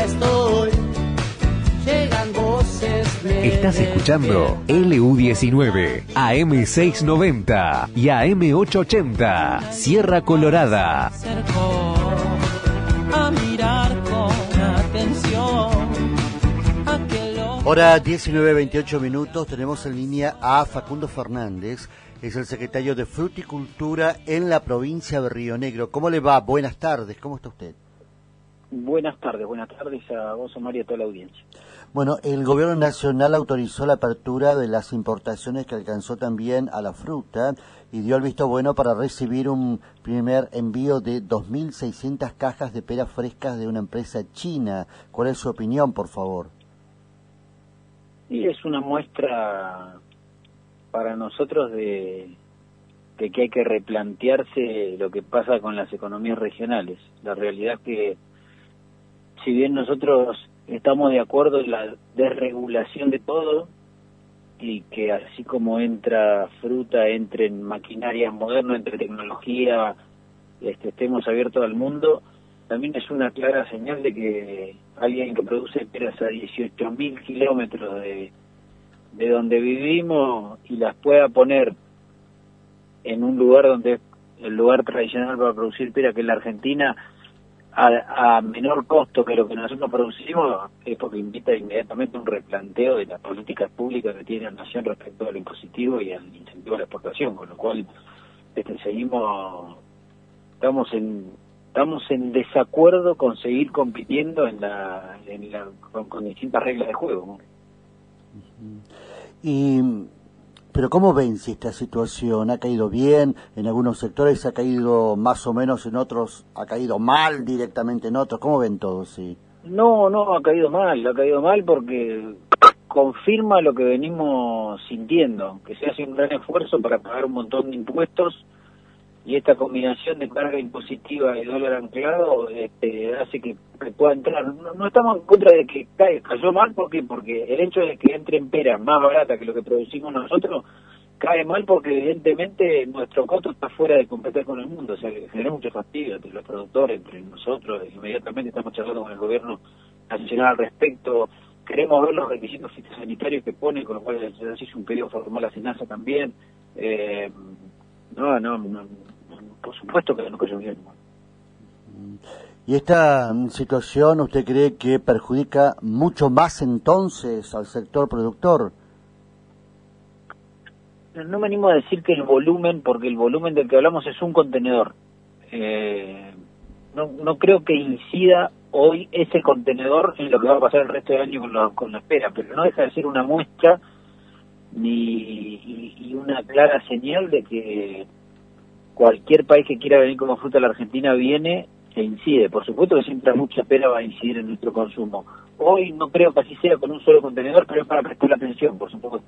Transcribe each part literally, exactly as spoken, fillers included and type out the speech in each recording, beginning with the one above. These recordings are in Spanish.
acá estoy. Llegan voces de... Estás escuchando L U diecinueve, A M seiscientos noventa y A M ochocientos ochenta, Sierra Colorada. Acercó a mirar con atención. Hora diecinueve veintiocho minutos, tenemos en línea a Facundo Fernández, es el secretario de Fruticultura en la provincia de Río Negro. ¿Cómo le va? Buenas tardes, ¿cómo está usted? Buenas tardes, buenas tardes a vos, Omar, y a toda la audiencia. Bueno, el gobierno nacional autorizó la apertura de las importaciones que alcanzó también a la fruta y dio el visto bueno para recibir un primer envío de dos mil seiscientas cajas de peras frescas de una empresa china. ¿Cuál es su opinión, por favor? Y es una muestra para nosotros de, de que hay que replantearse lo que pasa con las economías regionales. La realidad es que, si bien nosotros estamos de acuerdo en la desregulación de todo, y que así como entra fruta, entren maquinarias modernas, entre tecnología, este, estemos abiertos al mundo, también es una clara señal de que alguien que produce peras a dieciocho mil kilómetros de, de donde vivimos y las pueda poner en un lugar donde es el lugar tradicional para producir pera, que es la Argentina, a, a menor costo que lo que nosotros producimos, es porque invita inmediatamente un replanteo de las políticas públicas que tiene la nación respecto al impositivo y al incentivo a la exportación, con lo cual este, seguimos, estamos en estamos en desacuerdo con seguir compitiendo en la, en la con, con distintas reglas de juego, ¿no? Y pero ¿cómo ven si esta situación ha caído bien? En algunos sectores ha caído más o menos, en otros ha caído mal directamente en otros. ¿Cómo ven todo? Sí. No, no, ha caído mal, ha caído mal porque confirma lo que venimos sintiendo, que se hace un gran esfuerzo para pagar un montón de impuestos, y esta combinación de carga impositiva y dólar anclado este, hace que, que pueda entrar. No, no estamos en contra de que cae, cayó mal, ¿por qué? Porque el hecho de que entren peras más baratas que lo que producimos nosotros, cae mal porque evidentemente nuestro costo está fuera de competir con el mundo, o sea que genera mucho fastidio entre los productores, entre nosotros. Inmediatamente estamos charlando con el gobierno nacional al respecto, queremos ver los requisitos fitosanitarios que pone, con lo cual se hizo un pedido formal a SENASA también. Eh, no, no, no, por supuesto que no cayó bien. ¿Y esta situación usted cree que perjudica mucho más entonces al sector productor? No me animo a decir que el volumen, porque el volumen del que hablamos es un contenedor. Eh, no, no creo que incida hoy ese contenedor en lo que va a pasar el resto del año con, lo, con la espera, pero no deja de ser una muestra ni y, y una clara señal de que cualquier país que quiera venir como fruta a la Argentina viene e incide. Por supuesto que si entra mucha pera va a incidir en nuestro consumo. Hoy no creo que así sea con un solo contenedor, pero es para prestar la atención, por supuesto.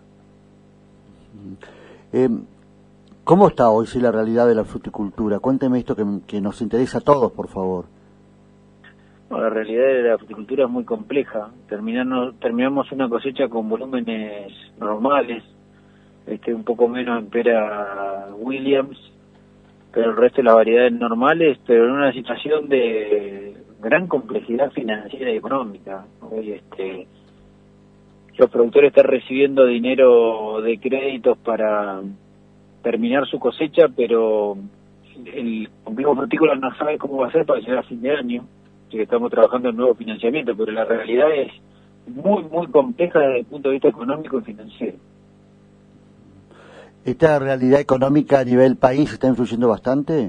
Eh, ¿Cómo está hoy sí la realidad de la fruticultura? Cuénteme esto que, que nos interesa a todos, por favor. No, la realidad de la fruticultura es muy compleja. Terminando, terminamos una cosecha con volúmenes normales, este, un poco menos en pera Williams, pero el resto de las variedades normales, pero en una situación de gran complejidad financiera y económica. Hoy este, los productores están recibiendo dinero de créditos para terminar su cosecha, pero el complejo frutícola no sabe cómo va a ser para llegar a fin de año, así que estamos trabajando en nuevo financiamiento, pero la realidad es muy, muy compleja desde el punto de vista económico y financiero. ¿Esta realidad económica a nivel país está influyendo bastante?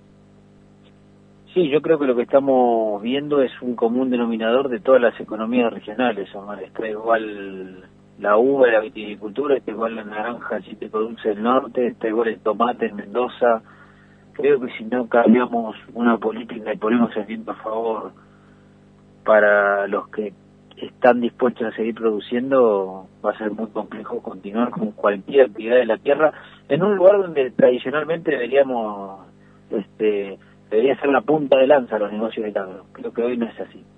Sí, yo creo que lo que estamos viendo es un común denominador de todas las economías regionales, Omar. Está igual la uva, la viticultura, está igual la naranja, el cítrico dulce del norte, está igual el tomate en Mendoza. Creo que si no cambiamos una política y ponemos el viento a favor para los que están dispuestos a seguir produciendo, va a ser muy complejo continuar con cualquier actividad de la tierra en un lugar donde tradicionalmente deberíamos, este, debería ser la punta de lanza los negocios del agro. Creo que hoy no es así.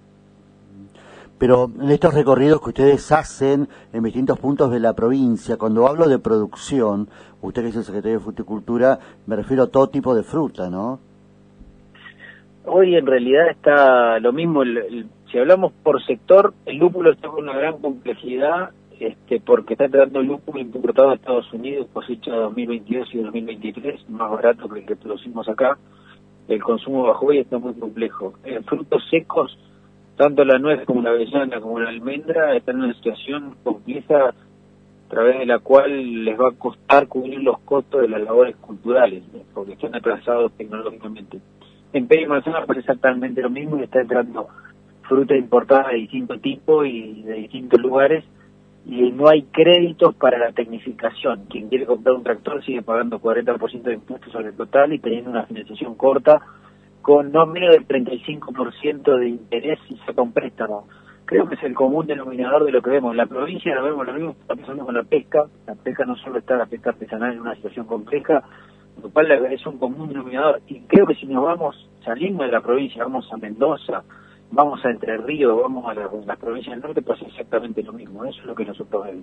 Pero en estos recorridos que ustedes hacen en distintos puntos de la provincia, cuando hablo de producción, usted que es el secretario de Fruticultura, me refiero a todo tipo de fruta, ¿no? Hoy en realidad está lo mismo, el, el, Si hablamos por sector, el lúpulo está con una gran complejidad, este, porque está entrando el lúpulo importado a Estados Unidos, cosecha dos mil veintidós y dos mil veintitrés, más barato que el que producimos acá. El consumo bajó y está muy complejo. En frutos secos, tanto la nuez como la avellana como la almendra están en una situación compleja, a través de la cual les va a costar cubrir los costos de las labores culturales, ¿no? Porque están atrasados tecnológicamente. En pera y manzana pasa exactamente lo mismo, y está entrando fruta importada de distinto tipo y de distintos lugares, y no hay créditos para la tecnificación. Quien quiere comprar un tractor sigue pagando cuarenta por ciento de impuestos sobre el total y teniendo una financiación corta con no menos del treinta y cinco por ciento de interés si saca un préstamo. Creo que es el común denominador de lo que vemos. En la provincia lo vemos lo mismo que está pasando con la pesca. La pesca no solo está la pesca artesanal en una situación compleja, lo cual es un común denominador. Y creo que si nos vamos, salimos de la provincia, vamos a Mendoza, vamos a Entre Ríos, vamos a las la provincias del norte, pasa exactamente lo mismo. Eso es lo que nosotros vemos.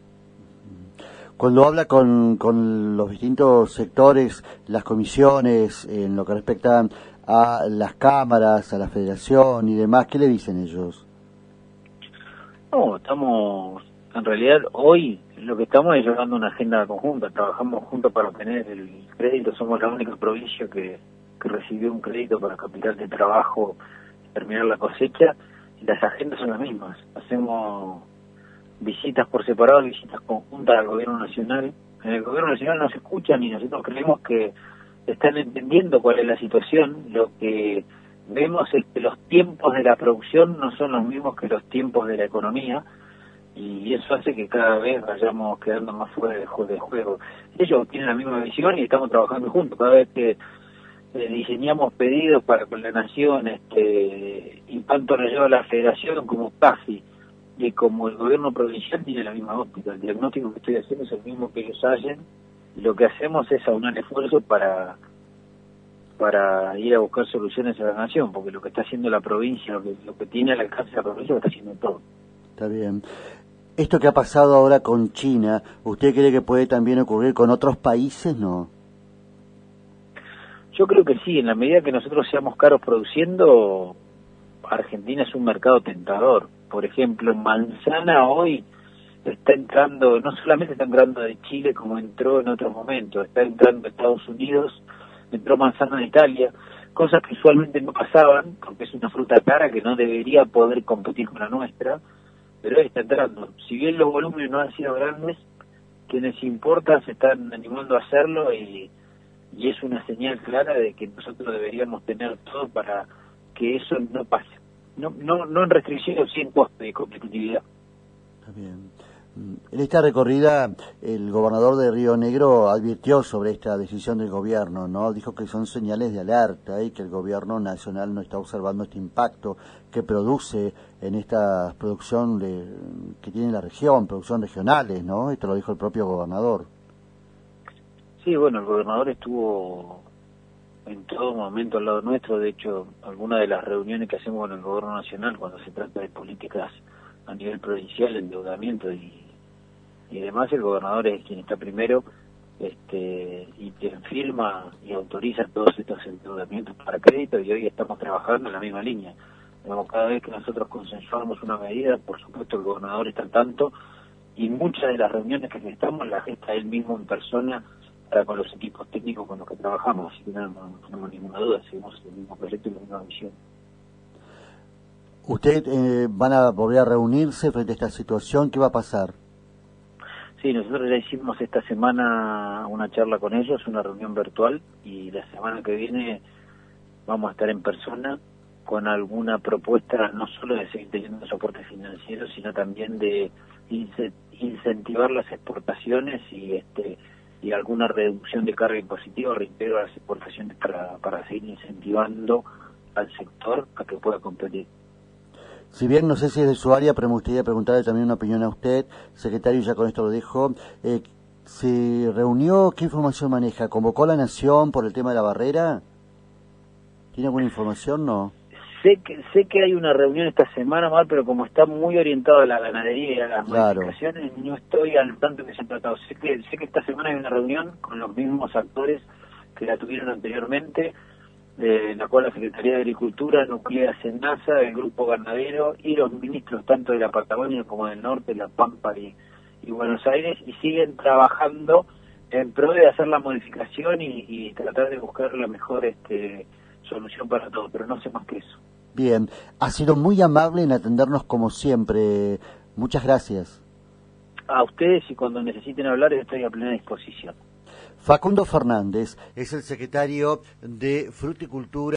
Cuando habla con, con los distintos sectores, las comisiones, en lo que respecta a las cámaras, a la federación y demás, ¿qué le dicen ellos? No, estamos, en realidad hoy lo que estamos es llevando una agenda conjunta, trabajamos juntos para obtener el crédito, somos la única provincia que, que recibió un crédito para capital de trabajo, terminar la cosecha, y las agendas son las mismas. Hacemos visitas por separado, visitas conjuntas al gobierno nacional. En el gobierno nacional nos escuchan y nosotros creemos que están entendiendo cuál es la situación. Lo que vemos es que los tiempos de la producción no son los mismos que los tiempos de la economía, y eso hace que cada vez vayamos quedando más fuera de juego. Ellos tienen la misma visión y estamos trabajando juntos. Cada vez que eh, diseñamos pedidos para con la nación, este, y tanto lo lleva la federación como C A F I, y como el gobierno provincial tiene la misma óptica. El diagnóstico que estoy haciendo es el mismo que ellos hacen, y lo que hacemos es aunar esfuerzos para para ir a buscar soluciones a la nación, porque lo que está haciendo la provincia, lo que, lo que tiene al alcance de la provincia, lo está haciendo todo. Está bien. Esto que ha pasado ahora con China, ¿usted cree que puede también ocurrir con otros países, no? Yo creo que sí, en la medida que nosotros seamos caros produciendo, Argentina es un mercado tentador. Por ejemplo, manzana hoy está entrando, no solamente está entrando de Chile como entró en otros momentos, está entrando de Estados Unidos, entró manzana de Italia, cosas que usualmente no pasaban, porque es una fruta cara que no debería poder competir con la nuestra, pero hoy está entrando. Si bien los volúmenes no han sido grandes, quienes importan se están animando a hacerlo, y, y es una señal clara de que nosotros deberíamos tener todo para que eso no pase. No, no, no en restricciones, sí en costo y competitividad. Está bien. En esta recorrida, el gobernador de Río Negro advirtió sobre esta decisión del gobierno, ¿no? Dijo que son señales de alerta y que el gobierno nacional no está observando este impacto que produce en esta producción de, que tiene la región, producción regionales, ¿no? Esto lo dijo el propio gobernador. Sí, bueno, el gobernador estuvo en todo momento al lado nuestro. De hecho, algunas de las reuniones que hacemos con el gobierno nacional cuando se trata de políticas a nivel provincial, endeudamiento y, y demás, el gobernador es quien está primero, este, y quien firma y autoriza todos estos endeudamientos para crédito, y hoy estamos trabajando en la misma línea. Digamos, cada vez que nosotros consensuamos una medida, por supuesto el gobernador está al tanto, y muchas de las reuniones que estamos las gesta él mismo en persona para con los equipos técnicos con los que trabajamos, así que no, no, no tenemos ninguna duda, seguimos el mismo proyecto y la misma visión. ¿Usted eh, van a volver a reunirse frente a esta situación? ¿Qué va a pasar? Sí, nosotros ya hicimos esta semana una charla con ellos, una reunión virtual, y la semana que viene vamos a estar en persona con alguna propuesta, no solo de seguir teniendo soporte financiero, sino también de incentivar las exportaciones y este y alguna reducción de carga impositiva, reintegro a las exportaciones para, para seguir incentivando al sector a que pueda competir. Si bien no sé si es de su área, pero me gustaría preguntarle también una opinión a usted, secretario, ya con esto lo dejo. Eh, ¿Se reunió? ¿Qué información maneja? ¿Convocó a la Nación por el tema de la barrera? ¿Tiene alguna información? No. Sé que sé que hay una reunión esta semana, Mar, pero como está muy orientado a la ganadería y a las claro. modificaciones, no estoy al tanto que se ha tratado. Sé que, sé que esta semana hay una reunión con los mismos actores que la tuvieron anteriormente. eh, en la cual la Secretaría de Agricultura nuclea SENASA, el Grupo Ganadero y los ministros tanto de la Patagonia como del Norte, La Pampa y, y Buenos Aires, y siguen trabajando en pro de hacer la modificación y, y tratar de buscar la mejor este, solución para todo, pero no sé más que eso. Bien, ha sido muy amable en atendernos como siempre. Muchas gracias. A ustedes, y cuando necesiten hablar estoy a plena disposición. Facundo Fernández es el secretario de Fruticultura.